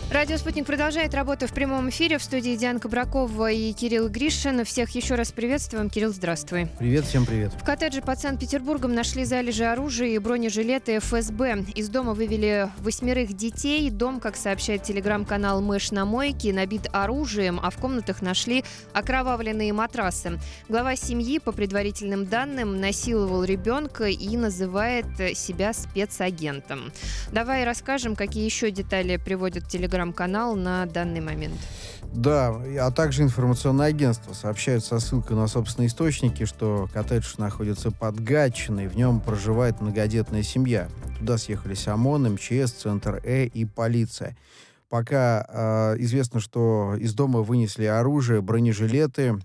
Радио «Спутник» продолжает работу в прямом эфире. В студии Диана Кабракова и Кирилл Гришин. Всех еще раз приветствуем. Кирилл, здравствуй. Привет, всем привет. В коттедже под Санкт-Петербургом нашли залежи оружия и бронежилеты ФСБ. Из дома вывели 8 детей. Дом, как сообщает телеграм-канал «Мышь на мойке», набит оружием, а в комнатах нашли окровавленные матрасы. Глава семьи, по предварительным данным, насиловал ребенка и называет себя спецагентом. Давай расскажем, какие еще детали приводит телеграм-канал на данный момент. Да, а также информационное агентство сообщают со ссылкой на собственные источники, что коттедж находится под Гатчиной, в нем проживает многодетная семья. Туда съехались ОМОН, МЧС, Центр и полиция. Пока известно, что из дома вынесли оружие, бронежилеты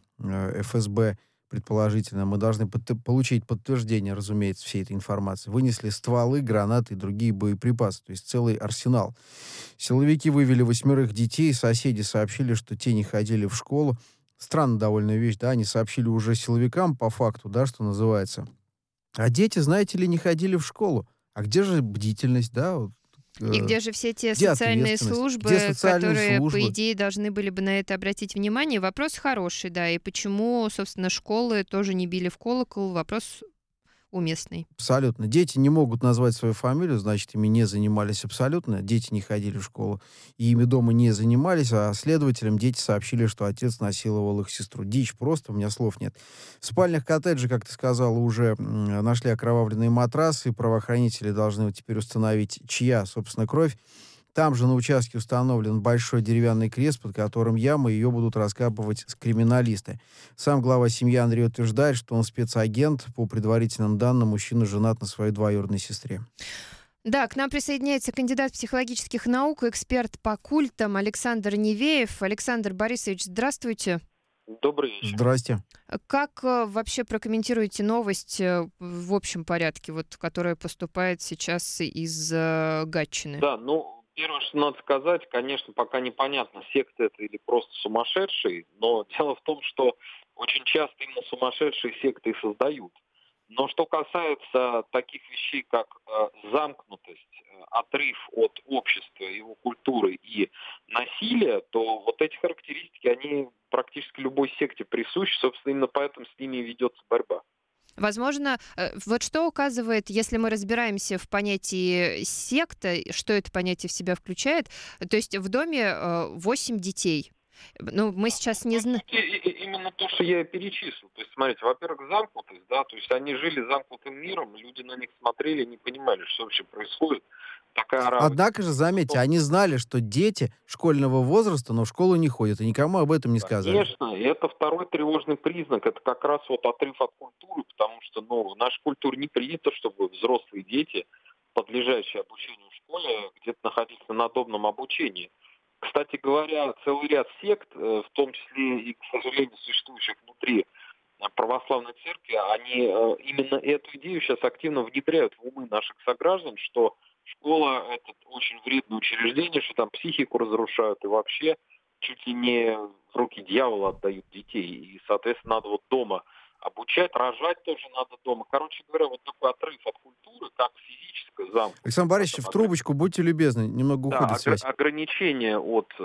ФСБ, предположительно. Мы должны получить подтверждение, разумеется, всей этой информации. Вынесли стволы, гранаты и другие боеприпасы, то есть целый арсенал. Силовики вывели 8 детей, соседи сообщили, что те не ходили в школу. Странная довольно вещь, да, они сообщили уже силовикам по факту, да, что называется. А дети, знаете ли, не ходили в школу. А где же бдительность, да? Вот, И где же все те где социальные ответственность? службы, Где социальные которые, по службы? идее, должны были бы на это обратить внимание? Вопрос хороший, да. И почему, собственно, школы тоже не били в колокол? Вопрос уместный. Абсолютно. Дети не могут назвать свою фамилию, значит, ими не занимались абсолютно. Дети не ходили в школу, и ими дома не занимались, а следователям дети сообщили, что отец насиловал их сестру. Дичь просто, у меня слов нет. В спальнях коттеджа, как ты сказала, уже нашли окровавленные матрасы, правоохранители должны вот теперь установить, чья, собственно, кровь. Там же на участке установлен большой деревянный крест, под которым яма, ее будут раскапывать криминалисты. Сам глава семьи Андрей утверждает, что он спецагент. По предварительным данным, мужчина женат на своей двоюродной сестре. Да, к нам присоединяется кандидат психологических наук, эксперт по культам Александр Невеев. Александр Борисович, здравствуйте. Добрый вечер. Здрасте. Как вообще прокомментируете новость в общем порядке, вот, которая поступает сейчас из Гатчины? Да, первое, что надо сказать, конечно, пока непонятно, секта это или просто сумасшедший, но дело в том, что очень часто именно сумасшедшие секты и создают. Но что касается таких вещей, как замкнутость, отрыв от общества, его культуры и насилия, то вот эти характеристики, они практически любой секте присущи, собственно, именно поэтому с ними и ведется борьба. Возможно, вот что указывает, если мы разбираемся в понятии секта, что это понятие в себя включает, то есть в доме 8 детей. Ну, мы сейчас не знаем. Именно то, что я и перечислил. То есть, смотрите, во-первых, замкнутость, да, то есть они жили замкнутым миром, люди на них смотрели, не понимали, что вообще происходит. Такая Однако же, заметьте, они знали, что дети школьного возраста, но в школу не ходят, и никому об этом не сказали. Конечно, и это второй тревожный признак. Это как раз вот отрыв от культуры, потому что в нашей культуре не принято, чтобы взрослые дети, подлежащие обучению в школе, где-то находились на надомном обучении. Кстати говоря, целый ряд сект, в том числе и, к сожалению, существующих внутри православной церкви, они именно эту идею сейчас активно внедряют в умы наших сограждан, что школа — это очень вредное учреждение, что там психику разрушают и вообще чуть ли не в руки дьявола отдают детей. И, соответственно, надо вот дома обучать, рожать тоже надо дома. Короче говоря, вот такой отрыв от культуры, как физическая замка. Александр Борисович, в трубочку, будьте любезны, немного уходит связь. Ограничения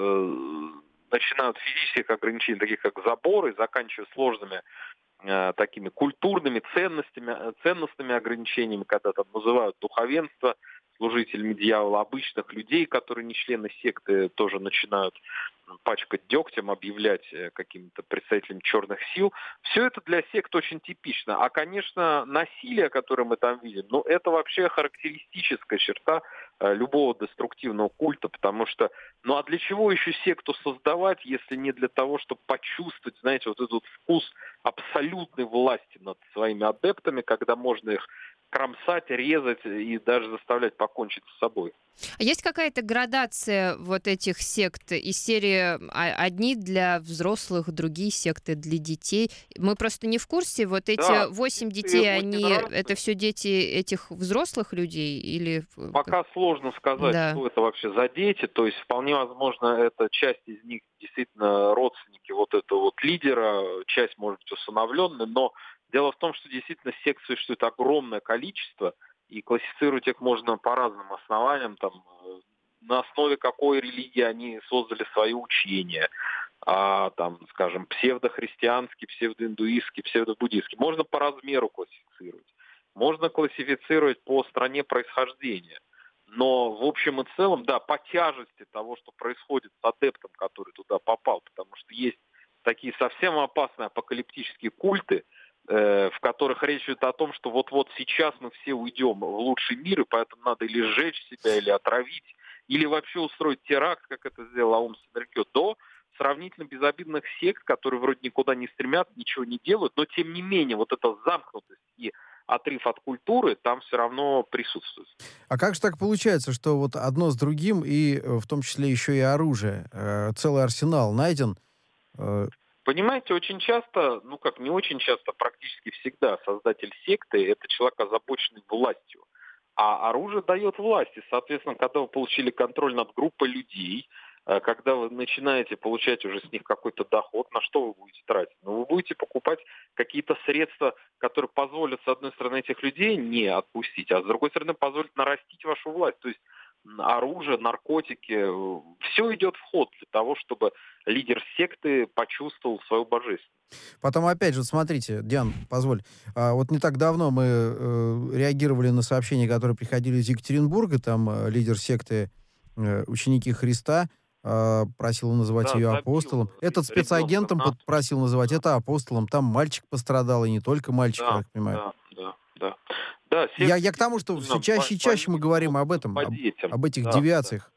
начинают от физических ограничений, таких как заборы, заканчивая сложными такими культурными ценностными ограничениями, когда там называют духовенство служителями дьявола, обычных людей, которые не члены секты, тоже начинают пачкать дегтем, объявлять какими-то представителями черных сил. Все это для сект очень типично. А, конечно, насилие, которое мы там видим, это вообще характеристическая черта любого деструктивного культа, потому что, а для чего еще секту создавать, если не для того, чтобы почувствовать, знаете, вот этот вкус абсолютной власти над своими адептами, когда можно их кромсать, резать и даже заставлять покончить с собой. А есть какая-то градация вот этих сект из серии одни для взрослых, другие секты для детей? Мы просто не в курсе. Вот эти 8 детей, это все дети этих взрослых людей? Или... Пока сложно сказать, что это вообще за дети. То есть вполне возможно, это часть из них действительно родственники вот этого вот лидера, часть может быть усыновленная, но дело в том, что действительно сект существует огромное количество, и классифицировать их можно по разным основаниям, там, на основе какой религии они создали свое учение, там, скажем, псевдохристианский, псевдоиндуистский, псевдобуддийский. Можно по размеру классифицировать. Можно классифицировать по стране происхождения. Но в общем и целом, да, по тяжести того, что происходит с адептом, который туда попал, потому что есть такие совсем опасные апокалиптические культы, в которых речь идет о том, что вот-вот сейчас мы все уйдем в лучший мир, и поэтому надо или сжечь себя, или отравить, или вообще устроить теракт, как это сделал Аум Синрикё, до сравнительно безобидных сект, которые вроде никуда не стремятся, ничего не делают, но тем не менее вот эта замкнутость и отрыв от культуры там все равно присутствует. А как же так получается, что вот одно с другим, и в том числе еще и оружие, целый арсенал найден? Понимаете, очень часто, не очень часто, практически всегда создатель секты – это человек, озабоченный властью. А оружие дает власть. И, соответственно, когда вы получили контроль над группой людей, когда вы начинаете получать уже с них какой-то доход, на что вы будете тратить? Вы будете покупать какие-то средства, которые позволят, с одной стороны, этих людей не отпустить, а с другой стороны, позволят нарастить вашу власть. То есть оружие, наркотики, все идет в ход для того, чтобы лидер секты почувствовал свою божественность. Потом, опять же, смотрите, Диан, позволь. Вот не так давно мы реагировали на сообщения, которые приходили из Екатеринбурга. Там лидер секты «Ученики Христа» просил называть ее апостолом. Этот спецагентом просил называть это апостолом. Там мальчик пострадал, и не только мальчик, я так понимаю. Да, я к тому, что все чаще и чаще мы говорим об этом, об этих девиациях.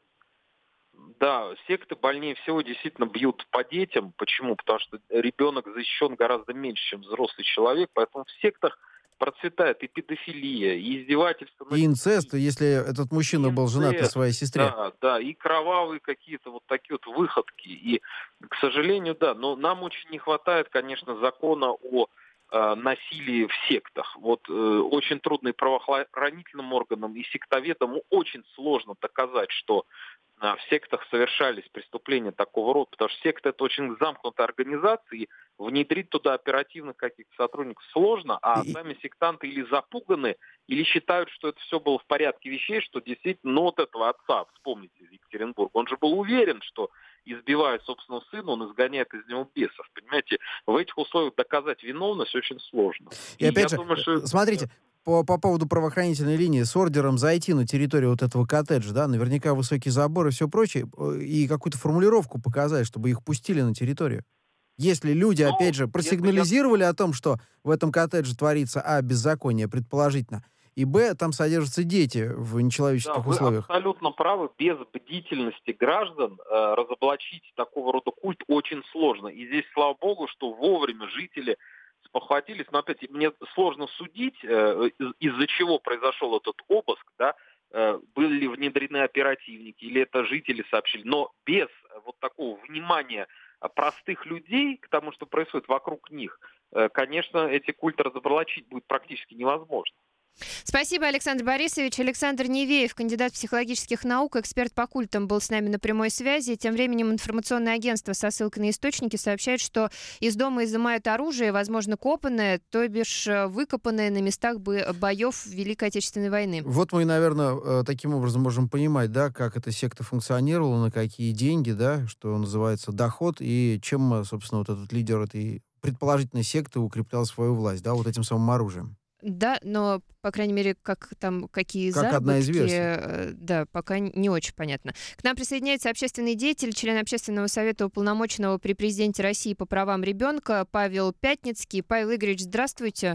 Да, секты больнее всего действительно бьют по детям. Почему? Потому что ребенок защищен гораздо меньше, чем взрослый человек. Поэтому в сектах процветает и педофилия, и издевательство. И инцест, если этот мужчина был женат на своей сестре. Да, и кровавые какие-то вот такие вот выходки. И, к сожалению, да, но нам очень не хватает, конечно, закона о насилии в сектах. Очень трудно и правоохранительным органам, и сектоведам очень сложно доказать, что в сектах совершались преступления такого рода, потому что секта — это очень замкнутая организация, и внедрить туда оперативных каких-то сотрудников сложно, а сами сектанты или запуганы, или считают, что это все было в порядке вещей, что действительно, вот этого отца, вспомните, из Екатеринбурга, он же был уверен, что избивая собственного сына, он изгоняет из него бесов. Понимаете, в этих условиях доказать виновность очень сложно. И опять же, смотрите, по поводу правоохранительной линии, с ордером зайти на территорию вот этого коттеджа, да, наверняка высокий забор и все прочее, и какую-то формулировку показать, чтобы их пустили на территорию. Если люди, опять же, просигнализировали о том, что в этом коттедже творится, беззаконие, предположительно, и, там содержатся дети в нечеловеческих условиях. Вы абсолютно правы. Без бдительности граждан разоблачить такого рода культ очень сложно. И здесь, слава богу, что вовремя жители спохватились. Но опять мне сложно судить, из-за чего произошел этот обыск, да, были ли внедрены оперативники, или это жители сообщили. Но без вот такого внимания простых людей к тому, что происходит вокруг них, конечно, эти культы разоблачить будет практически невозможно. Спасибо, Александр Борисович. Александр Невеев, кандидат психологических наук, эксперт по культам, был с нами на прямой связи. Тем временем информационное агентство со ссылкой на источники сообщает, что из дома изымают оружие, возможно, копанное, то бишь выкопанное на местах боев Великой Отечественной войны. Вот мы, наверное, таким образом можем понимать, да, как эта секта функционировала, на какие деньги, да, что называется, доход, и чем, собственно, вот этот лидер этой предположительной секты укреплял свою власть, да, вот этим самым оружием. Да, но, по крайней мере, какие как заработки, одна из версий. Да, пока не очень понятно. К нам присоединяется общественный деятель, член Общественного совета уполномоченного при президенте России по правам ребенка Павел Пятницкий. Павел Игоревич, здравствуйте.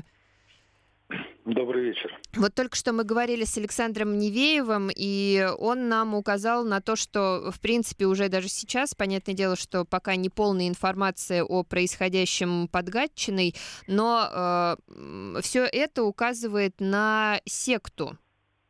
Добрый вечер. Вот только что мы говорили с Александром Невеевым, и он нам указал на то, что, в принципе, уже даже сейчас, понятное дело, что пока не полная информация о происходящем под Гатчиной, но все это указывает на секту.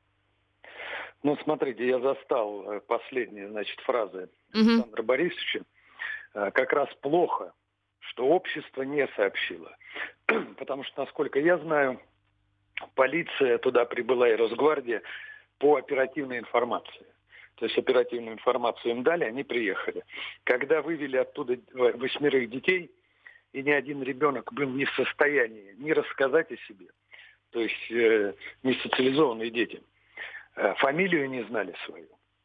Смотрите, я застал последние, фразы Александра Борисовича. Как раз плохо, что общество не сообщило. Потому что, насколько я знаю, полиция туда прибыла и Росгвардия по оперативной информации. То есть оперативную информацию им дали, они приехали. Когда вывели оттуда 8 детей, и ни один ребенок был не в состоянии ни рассказать о себе, то есть не социализованные дети, фамилию не знали свою,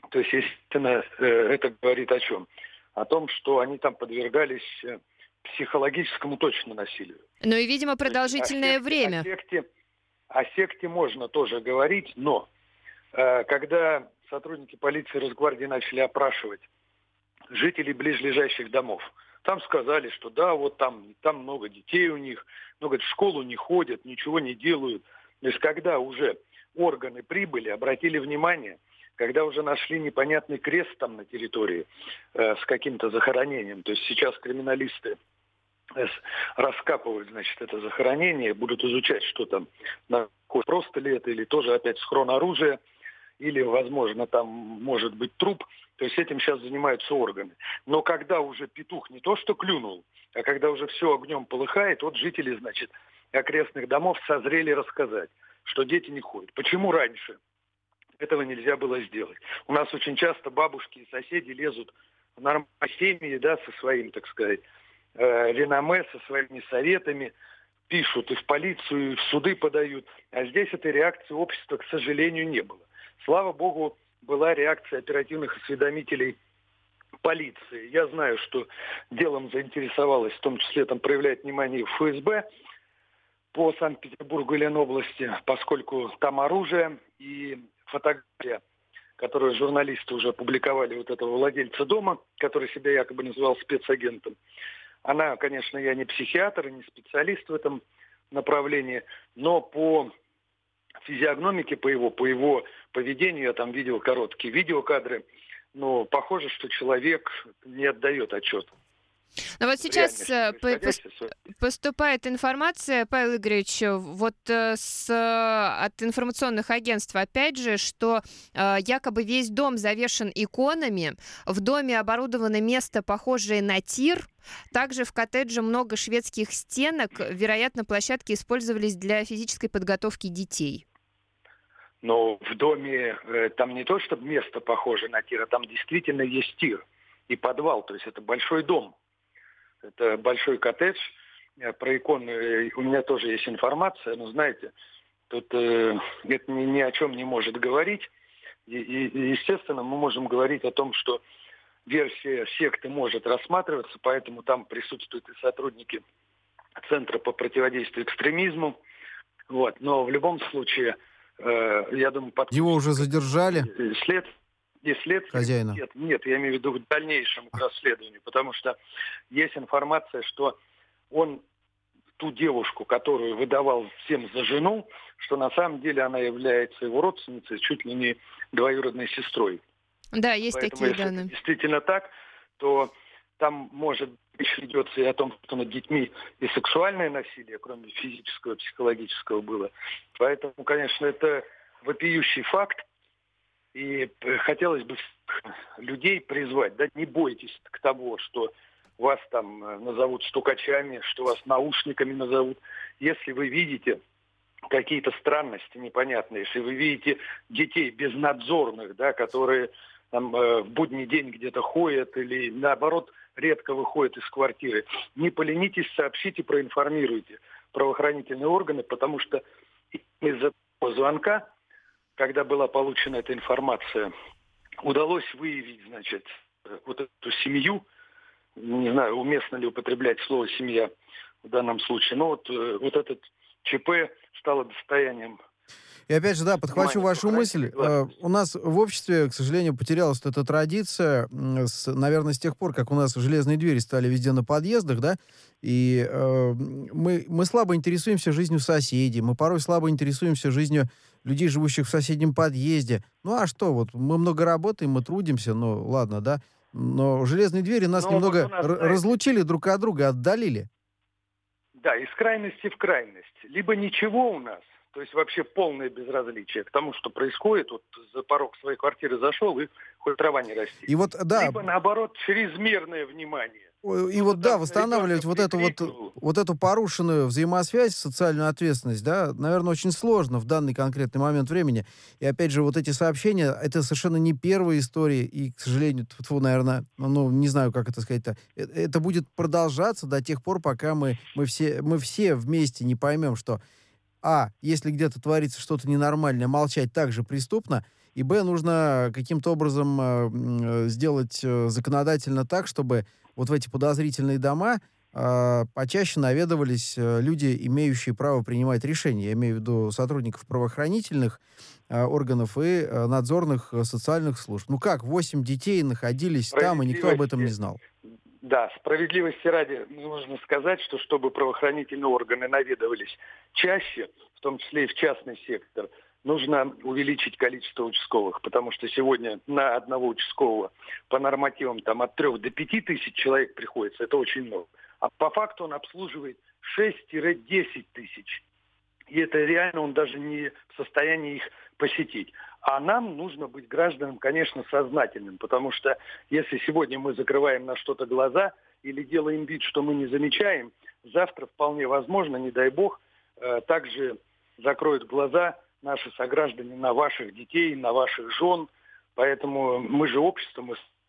То есть, естественно, это говорит о чем? О том, что они там подвергались психологическому точно насилию. Ну и, видимо, продолжительное время. О секте можно тоже говорить, но когда сотрудники полиции Росгвардии начали опрашивать жителей близлежащих домов, там сказали, что да, вот там много детей у них, но, говорит, в школу не ходят, ничего не делают. То есть когда уже органы прибыли, обратили внимание, когда уже нашли непонятный крест там на территории с каким-то захоронением, то есть сейчас криминалисты раскапывают, значит, это захоронение, будут изучать, что там, просто ли это, или тоже опять схрон оружия, или, возможно, там может быть труп. То есть этим сейчас занимаются органы. Но когда уже петух не то что клюнул, а когда уже все огнем полыхает, вот жители, значит, окрестных домов созрели рассказать, что дети не ходят. Почему раньше этого нельзя было сделать? У нас очень часто бабушки и соседи лезут в нормальные семьи, да, со своим, так сказать, реноме, со своими советами, пишут и в полицию, и в суды подают. А здесь этой реакции общества, к сожалению, не было. Слава богу, была реакция оперативных осведомителей полиции. Я знаю, что делом заинтересовалась, в том числе там проявляет внимание ФСБ по Санкт-Петербургу и Ленобласти, поскольку там оружие и фотография, которую журналисты уже опубликовали, вот этого владельца дома, который себя якобы называл спецагентом. Она, конечно, я не психиатр и не специалист в этом направлении, но по физиогномике, по его поведению, я там видел короткие видеокадры, но похоже, что человек не отдает отчет. Но вот сейчас поступает информация, Павел Игоревич, вот от информационных агентств, опять же, что якобы весь дом завешен иконами, в доме оборудовано место, похожее на тир, также в коттедже много шведских стенок, вероятно, площадки использовались для физической подготовки детей. Но в доме там не то, чтобы место похоже на тир, а там действительно есть тир и подвал, то есть это большой дом. Это большой коттедж. Про иконы у меня тоже есть информация, но знаете, тут это ни о чем не может говорить. И, естественно, мы можем говорить о том, что версия секты может рассматриваться, поэтому там присутствуют и сотрудники Центра по противодействию экстремизму. Вот. Но в любом случае, я думаю... Его уже задержали? Хозяина? Нет, я имею в виду в дальнейшем к расследованию, потому что есть информация, что он ту девушку, которую выдавал всем за жену, что на самом деле она является его родственницей, чуть ли не двоюродной сестрой. Да, есть Поэтому, такие если данные. это действительно так, то там может быть идется и о том, что над детьми и сексуальное насилие, кроме физического, психологического было. Поэтому, конечно, это вопиющий факт. И хотелось бы людей призвать, да, не бойтесь к того, что вас там назовут стукачами, что вас наушниками назовут. Если вы видите какие-то странности непонятные, если вы видите детей безнадзорных, да, которые там, в будний день где-то ходят или, наоборот, редко выходят из квартиры, не поленитесь, сообщите, проинформируйте правоохранительные органы, потому что из-за звонка, когда была получена эта информация, удалось выявить, значит, вот эту семью. Не знаю, уместно ли употреблять слово «семья» в данном случае. Но вот этот ЧП стало достоянием. И опять же, да, подхвачу вашу мысль. У нас в обществе, к сожалению, потерялась эта традиция, наверное, с тех пор, как у нас железные двери стали везде на подъездах, да, и мы слабо интересуемся жизнью соседей, мы порой слабо интересуемся жизнью людей, живущих в соседнем подъезде. Ну а что, вот мы много работаем, мы трудимся, ну ладно, да, но железные двери нас немного разлучили друг от друга, отдалили. Да, из крайности в крайность. Либо ничего у нас, то есть вообще полное безразличие к тому, что происходит, вот за порог своей квартиры зашел, и хоть трава не растет. И вот, да. Либо, наоборот, чрезмерное внимание. И вот, да, восстанавливать вот эту порушенную взаимосвязь, социальную ответственность, да, наверное, очень сложно в данный конкретный момент времени. И опять же, вот эти сообщения, это совершенно не первые истории, и, к сожалению, наверное, ну, не знаю, как это сказать-то, это будет продолжаться до тех пор, пока мы все вместе не поймем, что, если где-то творится что-то ненормальное, молчать также преступно, и, б, нужно каким-то образом сделать законодательно так, чтобы вот в эти подозрительные дома почаще наведывались люди, имеющие право принимать решения. Я имею в виду сотрудников правоохранительных органов и надзорных социальных служб. Ну как, 8 детей находились там, и никто об этом не знал. Да, справедливости ради нужно сказать, что чтобы правоохранительные органы наведывались чаще, в том числе и в частный сектор, нужно увеличить количество участковых, потому что сегодня на одного участкового по нормативам там от 3 до 5 тысяч человек приходится, это очень много. А по факту он обслуживает 6-10 тысяч. И это реально он даже не в состоянии их посетить. А нам нужно быть гражданам, конечно, сознательным, потому что если сегодня мы закрываем на что-то глаза или делаем вид, что мы не замечаем, завтра вполне возможно, не дай бог, также закроют глаза наши сограждане на ваших детей, на ваших жен. Поэтому мы же общество,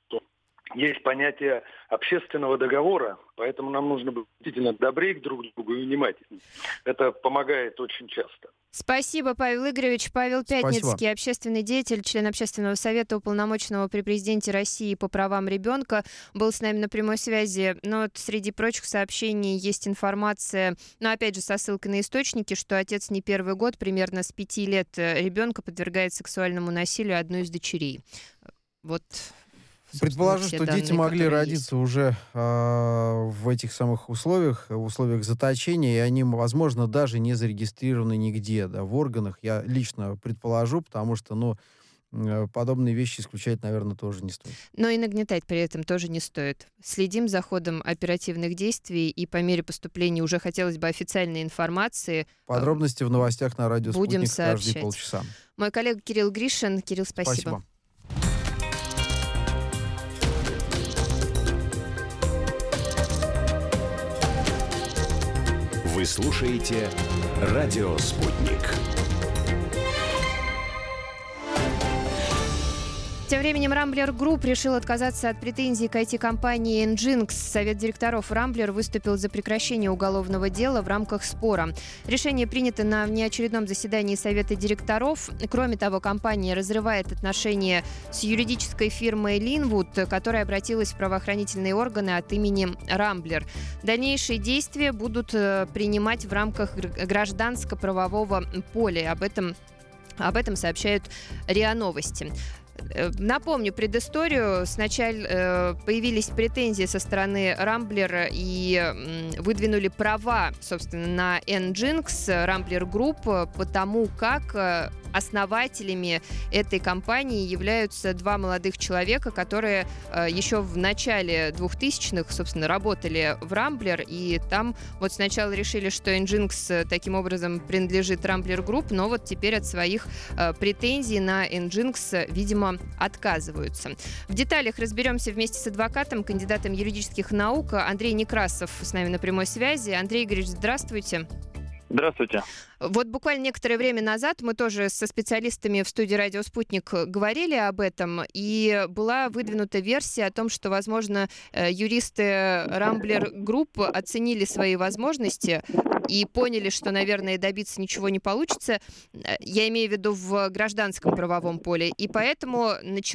есть понятие общественного договора, поэтому нам нужно быть действительно добрее друг к другу и внимательнее. Это помогает очень часто. Спасибо, Павел Игоревич. Павел Пятницкий, Спасибо. Общественный деятель, член Общественного совета, уполномоченного при президенте России по правам ребенка, был с нами на прямой связи. Но вот среди прочих сообщений есть информация, но опять же со ссылкой на источники, что отец не первый год, примерно с 5 лет ребенка подвергает сексуальному насилию одну из дочерей. Вот. Предположу, что дети могли родиться уже в этих самых условиях, в условиях заточения, и они, возможно, даже не зарегистрированы нигде, да, в органах. Я лично предположу, потому что, подобные вещи исключать, наверное, тоже не стоит. Но и нагнетать при этом тоже не стоит. Следим за ходом оперативных действий, и по мере поступления уже хотелось бы официальной информации. Подробности в новостях на радио будем «Спутник» каждые сообщать. полчаса. Мой коллега Кирилл Гришин. Кирилл, спасибо. Вы слушаете «Радио Спутник». Тем временем Rambler Group решил отказаться от претензий к IT-компании Nginx. Совет директоров Rambler выступил за прекращение уголовного дела в рамках спора. Решение принято на внеочередном заседании Совета директоров. Кроме того, компания разрывает отношения с юридической фирмой Linwood, которая обратилась в правоохранительные органы от имени Rambler. Дальнейшие действия будут принимать в рамках гражданско-правового поля. Об этом сообщают РИА Новости. Напомню предысторию. Сначала появились претензии со стороны Rambler и выдвинули права, собственно, на Nginx, Rambler Group, потому как основателями этой компании являются два молодых человека, которые еще в начале 2000-х, собственно, работали в Rambler, и там вот сначала решили, что Nginx таким образом принадлежит Rambler Group, но вот теперь от своих претензий на Nginx, видимо, отказываются. В деталях разберемся вместе с адвокатом, кандидатом юридических наук Андрей Некрасов с нами на прямой связи. Андрей Игоревич, здравствуйте. Здравствуйте. Вот буквально некоторое время назад мы тоже со специалистами в студии «Радио Спутник» говорили об этом, и была выдвинута версия о том, что, возможно, юристы Rambler Group оценили свои возможности и поняли, что, наверное, добиться ничего не получится. Я имею в виду в гражданском правовом поле. И поэтому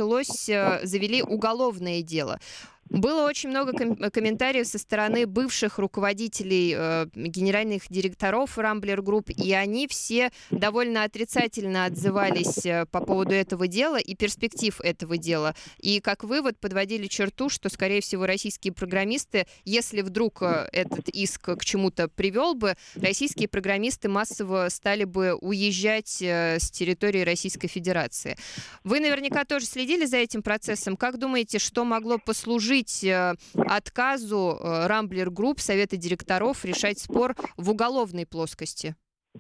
завели уголовное дело. Было очень много комментариев со стороны бывших руководителей, генеральных директоров Rambler Group, и они все довольно отрицательно отзывались по поводу этого дела и перспектив этого дела. И как вывод подводили черту, что, скорее всего, российские программисты, если вдруг этот иск к чему-то привел бы, российские программисты массово стали бы уезжать с территории Российской Федерации. Вы наверняка тоже следили за этим процессом. Как думаете, что могло послужить отказу Rambler Group, Совета директоров, решать спор в уголовной плоскости?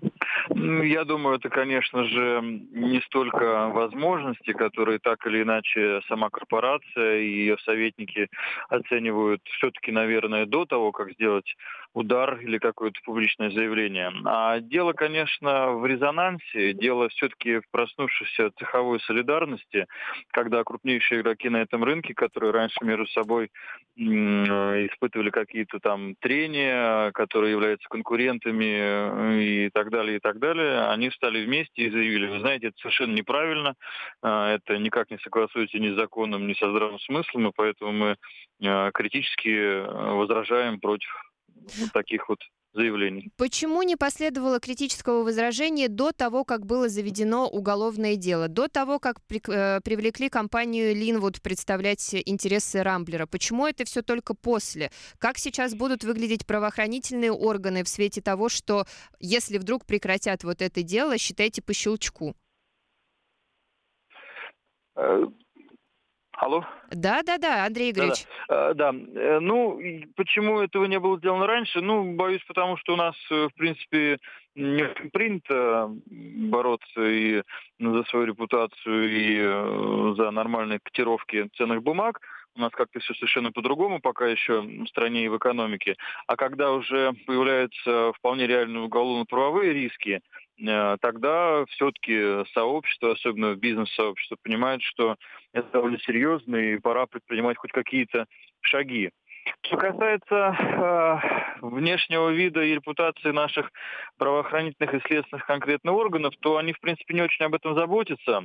Я думаю, это, конечно же, не столько возможности, которые так или иначе сама корпорация и ее советники оценивают все-таки, наверное, до того, как сделать удар или какое-то публичное заявление. А дело, конечно, в резонансе, дело все-таки в проснувшейся цеховой солидарности, когда крупнейшие игроки на этом рынке, которые раньше между собой испытывали какие-то там трения, которые являются конкурентами и так далее, далее, они встали вместе и заявили: вы знаете, это совершенно неправильно, это никак не согласуется ни с законом, ни со здравым смыслом, и поэтому мы критически возражаем против вот таких вот заявлений. Почему не последовало критического возражения до того, как было заведено уголовное дело, до того, как привлекли компанию Линвуд представлять интересы Рамблера? Почему это все только после? Как сейчас будут выглядеть правоохранительные органы в свете того, что если вдруг прекратят вот это дело, считайте по щелчку? Алло? Да, Андрей Игоревич. Да. Ну, почему этого не было сделано раньше? Ну, боюсь, потому что у нас, в принципе, не принято бороться и за свою репутацию, и за нормальные котировки ценных бумаг. У нас как-то все совершенно по-другому пока еще в стране и в экономике. А когда уже появляются вполне реальные уголовно-правовые риски, тогда все-таки сообщество, особенно бизнес-сообщество, понимает, что это довольно серьезно и пора предпринимать хоть какие-то шаги. Что касается внешнего вида и репутации наших правоохранительных и следственных конкретных органов, то они, в принципе, не очень об этом заботятся.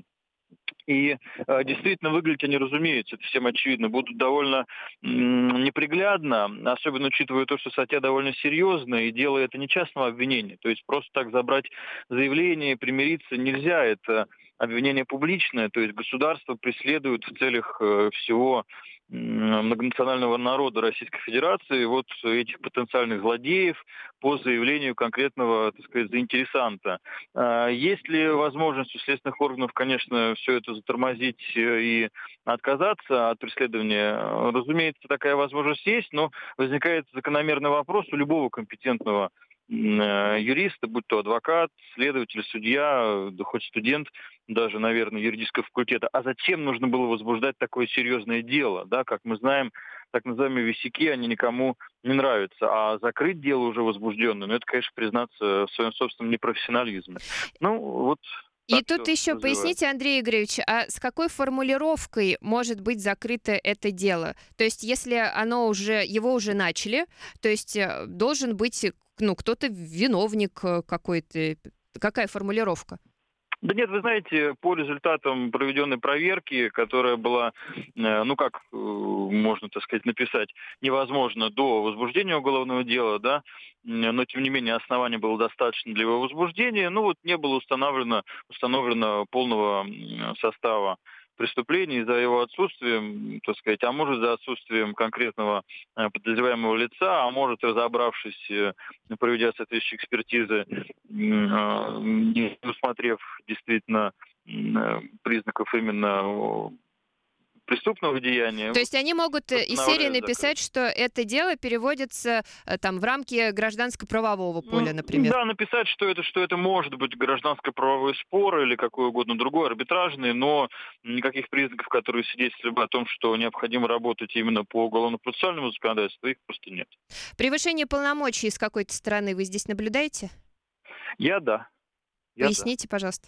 И действительно выглядеть они, разумеется, это всем очевидно, будут довольно неприглядно, особенно учитывая то, что статья довольно серьезная, и дело это не частного обвинения. То есть просто так забрать заявление, примириться нельзя. Это обвинение публичное, то есть государство преследует в целях всего многонационального народа Российской Федерации вот этих потенциальных злодеев по заявлению конкретного, так сказать, заинтересанта. Есть ли возможность у следственных органов, конечно, все это затормозить и отказаться от преследования? Разумеется, такая возможность есть, но возникает закономерный вопрос у любого компетентного юриста, будь то адвокат, следователь, судья, да хоть студент, даже, наверное, юридического факультета. А зачем нужно было возбуждать такое серьезное дело? Да, как мы знаем, так называемые висяки, они никому не нравятся. А закрыть дело уже возбужденное, ну, это, конечно, признаться в своем собственном непрофессионализме. Ну, вот. И тут еще поясните, Андрей Игоревич, а с какой формулировкой может быть закрыто это дело? То есть, если его уже начали, то есть должен быть, кто-то виновник какой-то. Какая формулировка? Да нет, вы знаете, по результатам проведенной проверки, которая была, можно, так сказать, написать, невозможно до возбуждения уголовного дела, да, но, тем не менее, оснований было достаточно для его возбуждения, не было установлено полного состава преступлений за его отсутствием, так сказать, а может за отсутствием конкретного подозреваемого лица, а может, разобравшись, проведя соответствующие экспертизы, не усмотрев действительно признаков именно преступного деяния. То есть они могут из серии написать, что это дело переводится в рамки гражданско-правового поля, например. Да, написать, что это может быть гражданско-правовой спор или какой угодно другой, арбитражный, но никаких признаков, которые свидетельствовали бы о том, что необходимо работать именно по уголовно-процессуальному законодательству, их просто нет. Превышение полномочий с какой-то стороны вы здесь наблюдаете? Да. Поясните, пожалуйста.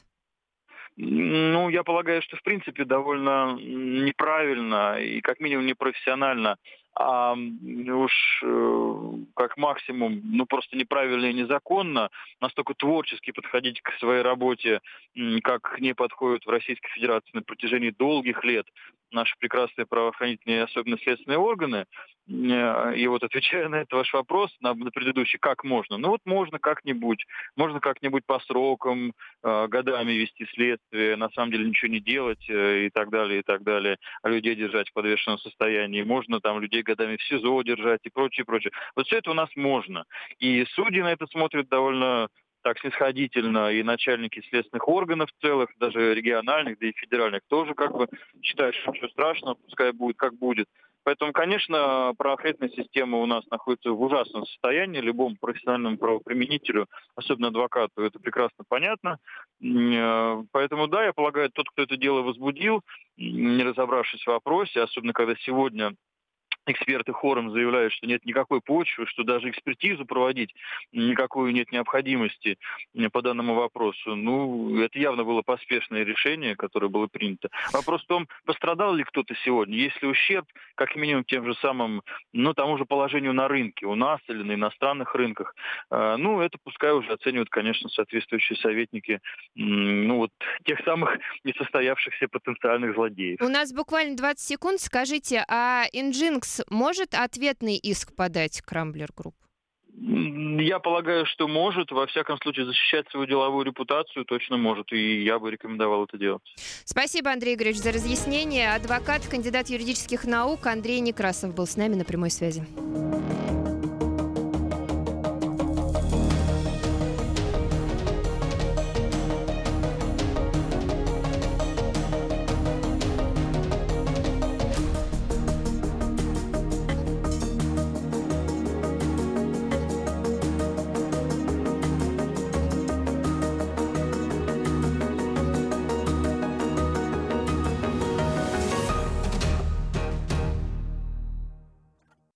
Я полагаю, что в принципе довольно неправильно и как минимум непрофессионально, а уж как максимум, просто неправильно и незаконно, настолько творчески подходить к своей работе, как к ней подходят в Российской Федерации на протяжении долгих лет наши прекрасные правоохранительные, особенно следственные органы. И вот отвечая на этот ваш вопрос, на предыдущий, как можно? Можно как-нибудь по срокам, годами вести следствие, на самом деле ничего не делать и так далее, а людей держать в подвешенном состоянии. Можно людей годами в СИЗО держать и прочее. Вот все это у нас можно. И судьи на это смотрят довольно так снисходительно, и начальники следственных органов целых, даже региональных, да и федеральных, тоже считают, что ничего страшного, пускай будет как будет. Поэтому, конечно, правоохранительная система у нас находится в ужасном состоянии. Любому профессиональному правоприменителю, особенно адвокату, это прекрасно понятно. Поэтому, да, я полагаю, тот, кто это дело возбудил, не разобравшись в вопросе, особенно когда сегодня эксперты хором заявляют, что нет никакой почвы, что даже экспертизу проводить никакой нет необходимости по данному вопросу. Ну, это явно было поспешное решение, которое было принято. Вопрос в том, пострадал ли кто-то сегодня, есть ли ущерб, как минимум, тем же самым, тому же положению на рынке, у нас или на иностранных рынках. Это пускай уже оценивают, конечно, соответствующие советники, тех самых несостоявшихся потенциальных злодеев. У нас буквально 20 секунд. Скажите, а Nginx может ответный иск подать к Рамблер Групп? Я полагаю, что может. Во всяком случае, защищать свою деловую репутацию точно может. И я бы рекомендовал это делать. Спасибо, Андрей Игоревич, за разъяснение. Адвокат, кандидат юридических наук Андрей Некрасов был с нами на прямой связи.